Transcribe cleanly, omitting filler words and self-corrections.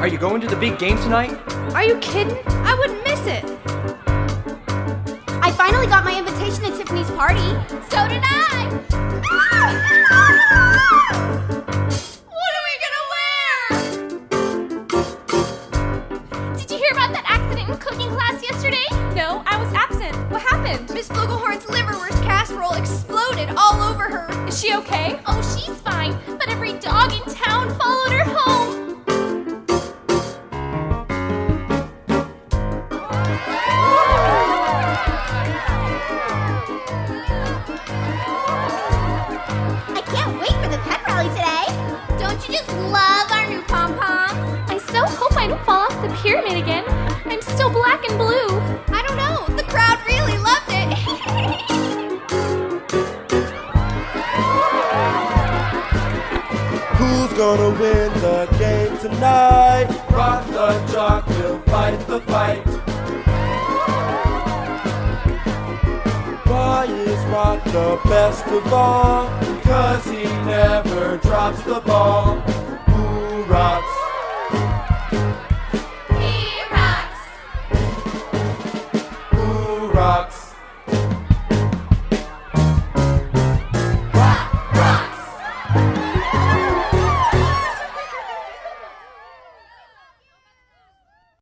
Are you going to the big game tonight? Are you kidding? I wouldn't miss it. I finally got my invitation to Tiffany's party. So did I. What are we gonna wear? Did you hear about that accident in cooking class yesterday? No, I was absent. What happened? Miss Flugelhorn's liverwurst casserole exploded all over her. Is she okay? Oh, she's fine, but every dog in town followed her home. I can't wait for the pep rally today. Don't you just love our new pom-poms? I so hope I don't fall off the pyramid again. I'm still black and blue. I don't know. The crowd really loved it. Who's gonna win the game tonight? Rock the jock will fight the fight. Why is Rock the best of all? Cause he never drops the ball. Who rocks? He rocks. Who rocks?